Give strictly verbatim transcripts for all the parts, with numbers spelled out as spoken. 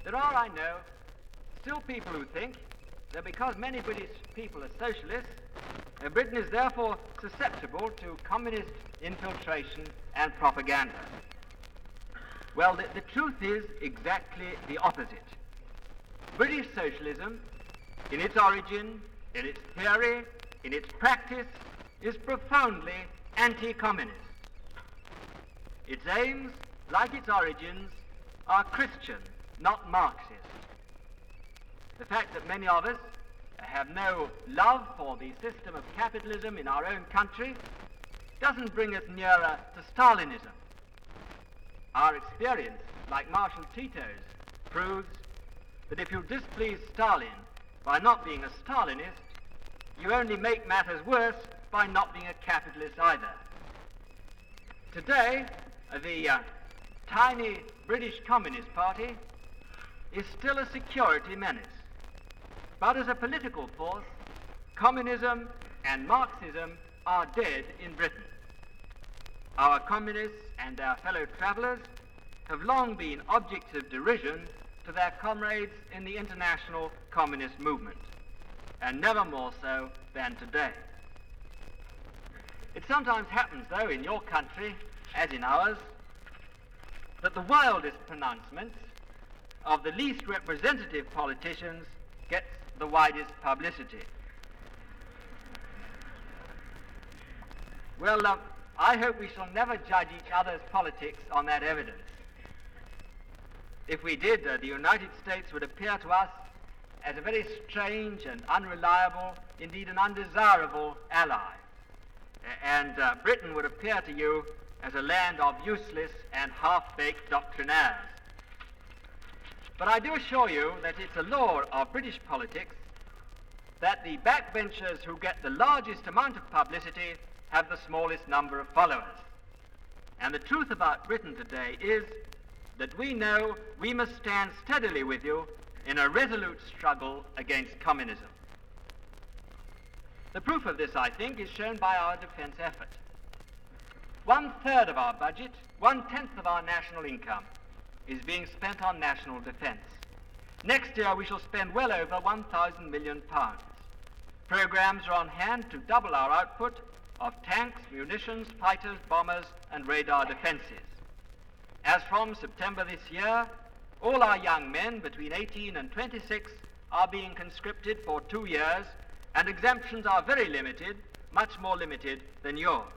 There are, I know, still people who think that because many British people are socialists, uh, Britain is therefore susceptible to communist infiltration and propaganda. Well, the, the truth is exactly the opposite. British socialism, in its origin, in its theory, in its practice, is profoundly anti-communist. Its aims, like its origins, are Christian, not Marxist. The fact that many of us have no love for the system of capitalism in our own country doesn't bring us nearer to Stalinism. Our experience, like Marshal Tito's, proves that if you displease Stalin by not being a Stalinist, you only make matters worse by not being a capitalist either. Today, the uh, tiny British Communist Party is still a security menace. But as a political force, communism and Marxism are dead in Britain. Our communists and our fellow travellers have long been objects of derision to their comrades in the international communist movement, and never more so than today. It sometimes happens, though, in your country, as in ours, that the wildest pronouncements of the least representative politicians get the widest publicity. Well, uh, I hope we shall never judge each other's politics on that evidence. If we did, uh, the United States would appear to us as a very strange and unreliable, indeed an undesirable ally. And uh, Britain would appear to you as a land of useless and half-baked doctrinaires. But I do assure you that it's a law of British politics that the backbenchers who get the largest amount of publicity have the smallest number of followers. And the truth about Britain today is that we know we must stand steadily with you in a resolute struggle against communism. The proof of this, I think, is shown by our defense effort. One-third of our budget, one-tenth of our national income, is being spent on national defense. Next year we shall spend well over one thousand million pounds. Programs are on hand to double our output of tanks, munitions, fighters, bombers, and radar defenses. As from September this year, all our young men between eighteen and twenty-six are being conscripted for two years, and exemptions are very limited, much more limited than yours.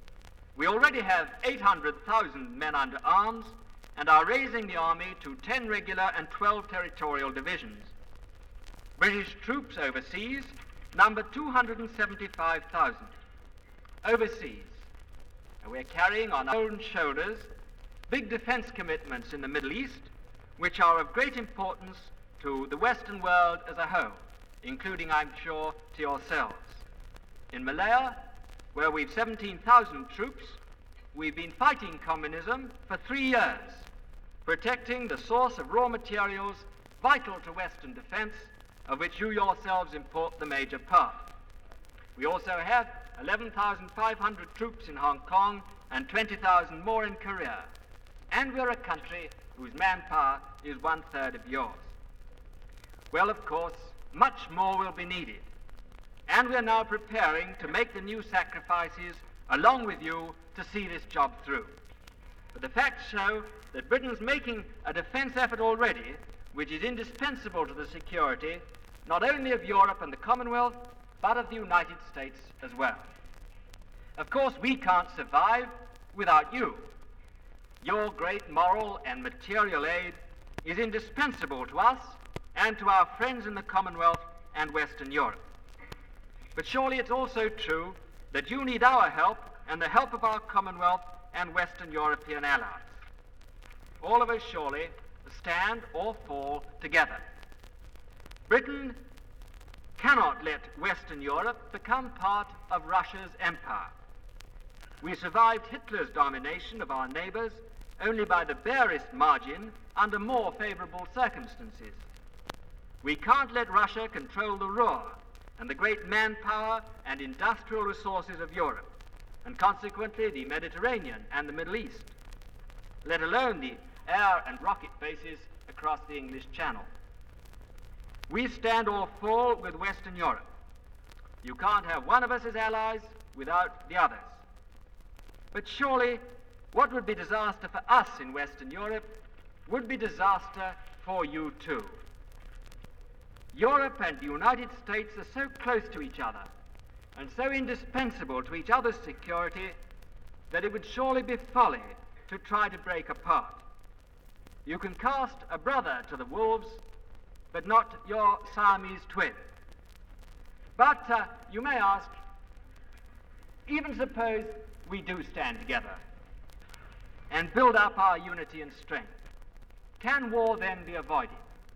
We already have eight hundred thousand men under arms and are raising the army to ten regular and twelve territorial divisions. British troops overseas number two hundred seventy-five thousand. Overseas, we're carrying on our own shoulders big defense commitments in the Middle East, which are of great importance to the Western world as a whole, including, I'm sure, to yourselves. In Malaya, where we've seventeen thousand troops, we've been fighting communism for three years, protecting the source of raw materials vital to Western defense, of which you yourselves import the major part. We also have eleven thousand five hundred troops in Hong Kong and twenty thousand more in Korea. And we're a country whose manpower is one-third of yours. Well, of course, much more will be needed. And we're now preparing to make the new sacrifices along with you to see this job through. But the facts show that Britain's making a defense effort already, which is indispensable to the security not only of Europe and the Commonwealth, but of the United States as well. Of course, we can't survive without you. Your great moral and material aid is indispensable to us and to our friends in the Commonwealth and Western Europe. But surely it's also true that you need our help and the help of our Commonwealth and Western European allies. All of us surely stand or fall together. Britain cannot let Western Europe become part of Russia's empire. We survived Hitler's domination of our neighbors only by the barest margin under more favorable circumstances. We can't let Russia control the Ruhr and the great manpower and industrial resources of Europe, and consequently the Mediterranean and the Middle East, let alone the air and rocket bases across the English Channel. We stand or fall with Western Europe. You can't have one of us as allies without the others. But surely what would be disaster for us in Western Europe would be disaster for you too. Europe and the United States are so close to each other and so indispensable to each other's security that it would surely be folly to try to break apart. You can cast a brother to the wolves, but not your Siamese twin. But uh, you may ask, even suppose we do stand together and build up our unity and strength, can war then be avoided?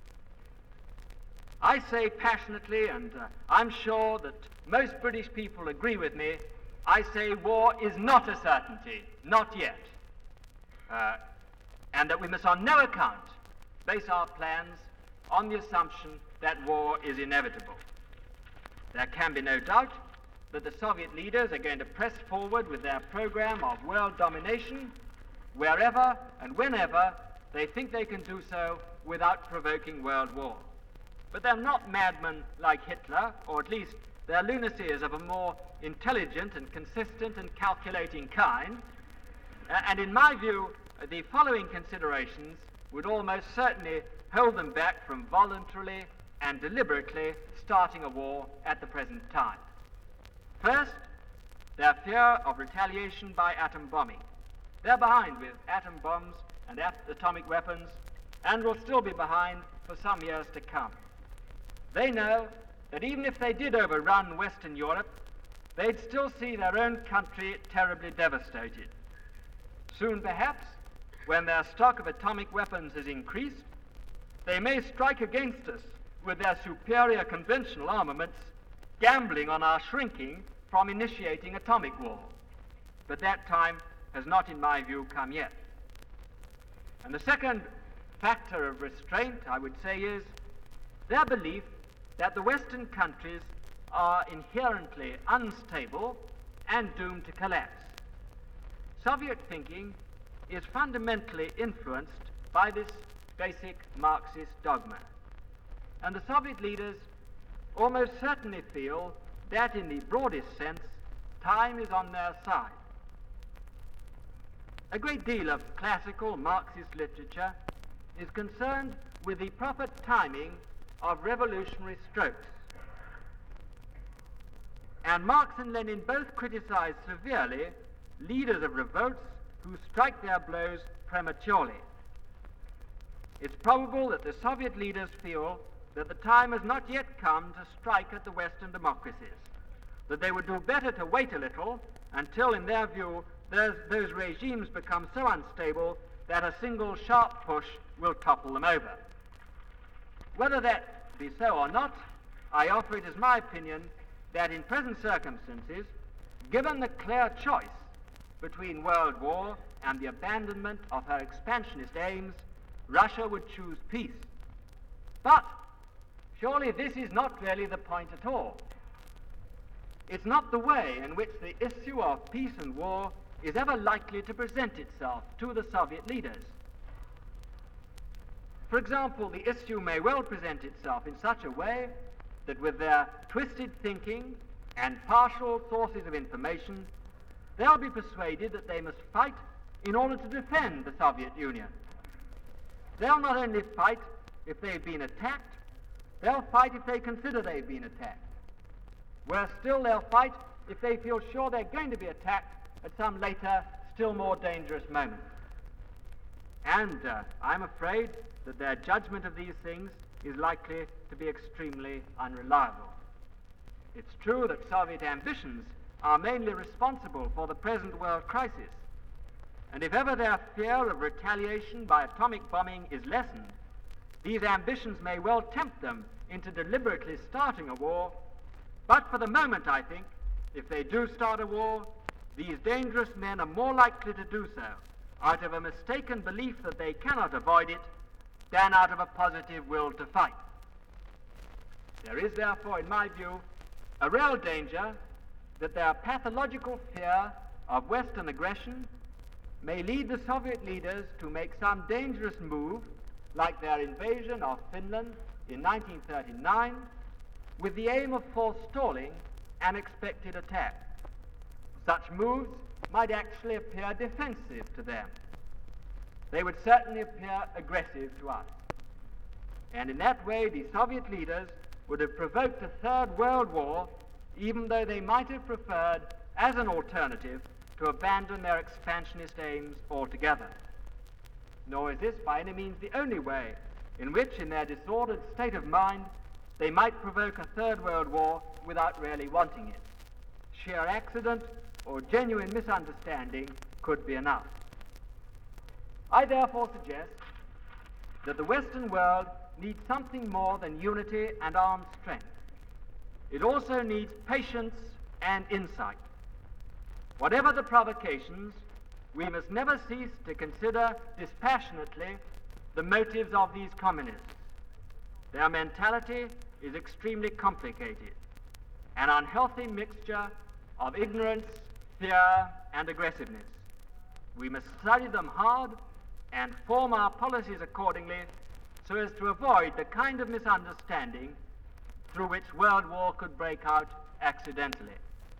I say passionately, and uh, I'm sure that most British people agree with me, I say war is not a certainty, not yet. Uh, and that we must on no account base our plans on the assumption that war is inevitable. There can be no doubt that the Soviet leaders are going to press forward with their program of world domination wherever and whenever they think they can do so without provoking world war. But they're not madmen like Hitler, or at least their lunacy is of a more intelligent and consistent and calculating kind. Uh, and in my view, uh, the following considerations would almost certainly hold them back from voluntarily and deliberately starting a war at the present time. First, their fear of retaliation by atom bombing. They're behind with atom bombs and at- atomic weapons, and will still be behind for some years to come. They know that even if they did overrun Western Europe, they'd still see their own country terribly devastated. Soon, perhaps, when their stock of atomic weapons is increased, they may strike against us with their superior conventional armaments, gambling on our shrinking from initiating atomic war. But that time has not, in my view, come yet. And the second factor of restraint, I would say, is their belief that the Western countries are inherently unstable and doomed to collapse. Soviet thinking is fundamentally influenced by this basic Marxist dogma. And the Soviet leaders almost certainly feel that, in the broadest sense, time is on their side. A great deal of classical Marxist literature is concerned with the proper timing of revolutionary strokes. And Marx and Lenin both criticize severely leaders of revolts who strike their blows prematurely. It's probable that the Soviet leaders feel that the time has not yet come to strike at the Western democracies, that they would do better to wait a little until, in their view, those, those regimes become so unstable that a single sharp push will topple them over. Whether that be so or not, I offer it as my opinion that in present circumstances, given the clear choice between world war and the abandonment of her expansionist aims, Russia would choose peace. But surely this is not really the point at all. It's not the way in which the issue of peace and war is ever likely to present itself to the Soviet leaders. For example, the issue may well present itself in such a way that with their twisted thinking and partial sources of information, they'll be persuaded that they must fight in order to defend the Soviet Union. They'll not only fight if they've been attacked, they'll fight if they consider they've been attacked. Worse still, they'll fight if they feel sure they're going to be attacked at some later, still more dangerous moment. And uh, I'm afraid that their judgment of these things is likely to be extremely unreliable. It's true that Soviet ambitions are mainly responsible for the present world crisis, and if ever their fear of retaliation by atomic bombing is lessened, these ambitions may well tempt them into deliberately starting a war. But for the moment, I think, if they do start a war, these dangerous men are more likely to do so out of a mistaken belief that they cannot avoid it than out of a positive will to fight. There is, therefore, in my view, a real danger that their pathological fear of Western aggression may lead the Soviet leaders to make some dangerous move, like their invasion of Finland in nineteen thirty-nine, with the aim of forestalling an expected attack. Such moves might actually appear defensive to them. They would certainly appear aggressive to us. And in that way, the Soviet leaders would have provoked a third world war, even though they might have preferred, as an alternative, to abandon their expansionist aims altogether. Nor is this by any means the only way in which, in their disordered state of mind, they might provoke a third world war without really wanting it. Sheer accident or genuine misunderstanding could be enough. I therefore suggest that the Western world needs something more than unity and armed strength. It also needs patience and insight. Whatever the provocations, we must never cease to consider dispassionately the motives of these communists. Their mentality is extremely complicated, an unhealthy mixture of ignorance, fear, and aggressiveness. We must study them hard and form our policies accordingly so as to avoid the kind of misunderstanding through which world war could break out accidentally.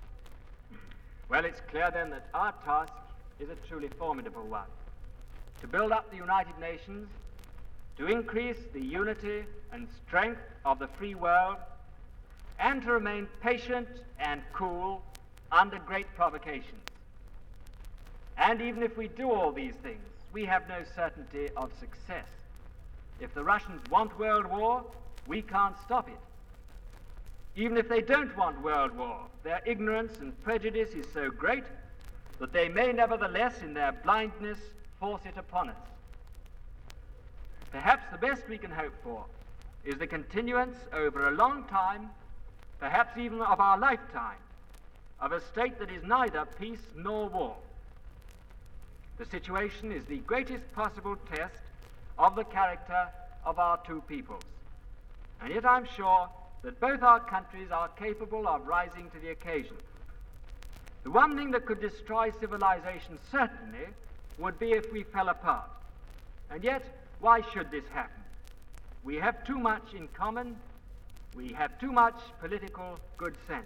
Well, it's clear then that our task is a truly formidable one. To build up the United Nations, to increase the unity and strength of the free world, and to remain patient and cool under great provocations. And even if we do all these things, we have no certainty of success. If the Russians want world war, we can't stop it. Even if they don't want world war, their ignorance and prejudice is so great that they may nevertheless, in their blindness, force it upon us. Perhaps the best we can hope for is the continuance over a long time, perhaps even of our lifetime, of a state that is neither peace nor war. The situation is the greatest possible test of the character of our two peoples. And yet I'm sure that both our countries are capable of rising to the occasion. The one thing that could destroy civilization certainly would be if we fell apart. And yet, why should this happen? We have too much in common. We have too much political good sense.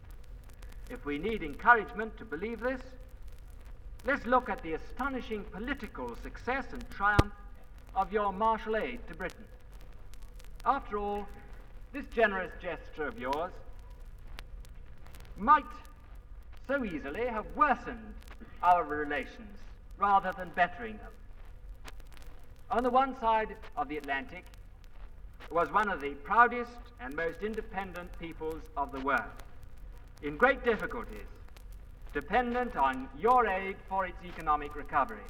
If we need encouragement to believe this, let's look at the astonishing political success and triumph of your martial aid to Britain. After all, this generous gesture of yours might so easily have worsened our relations rather than bettering them. On the one side of the Atlantic was one of the proudest and most independent peoples of the world, in great difficulties, dependent on your aid for its economic recovery.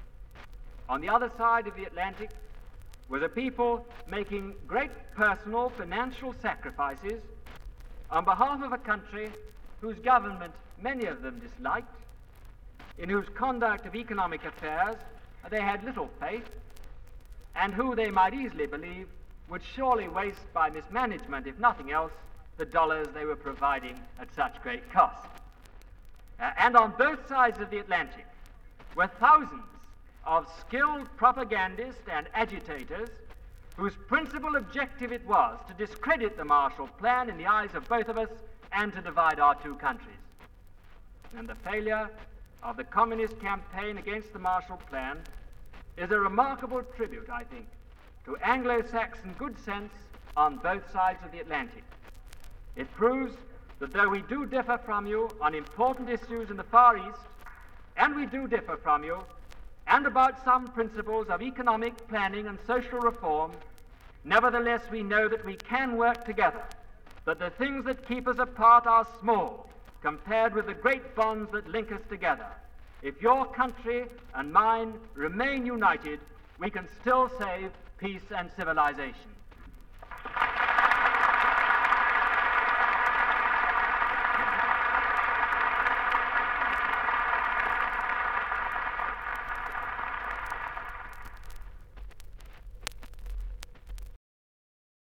On the other side of the Atlantic was a people making great personal financial sacrifices on behalf of a country whose government many of them disliked, in whose conduct of economic affairs they had little faith, and who they might easily believe would surely waste by mismanagement, if nothing else, the dollars they were providing at such great cost. Uh, and on both sides of the Atlantic were thousands of skilled propagandists and agitators whose principal objective it was to discredit the Marshall Plan in the eyes of both of us and to divide our two countries. And the failure of the communist campaign against the Marshall Plan is a remarkable tribute, I think, to Anglo-Saxon good sense on both sides of the Atlantic. It proves that though we do differ from you on important issues in the Far East, and we do differ from you, and about some principles of economic planning and social reform, nevertheless we know that we can work together, that the things that keep us apart are small compared with the great bonds that link us together. If your country and mine remain united, we can still save peace and civilization.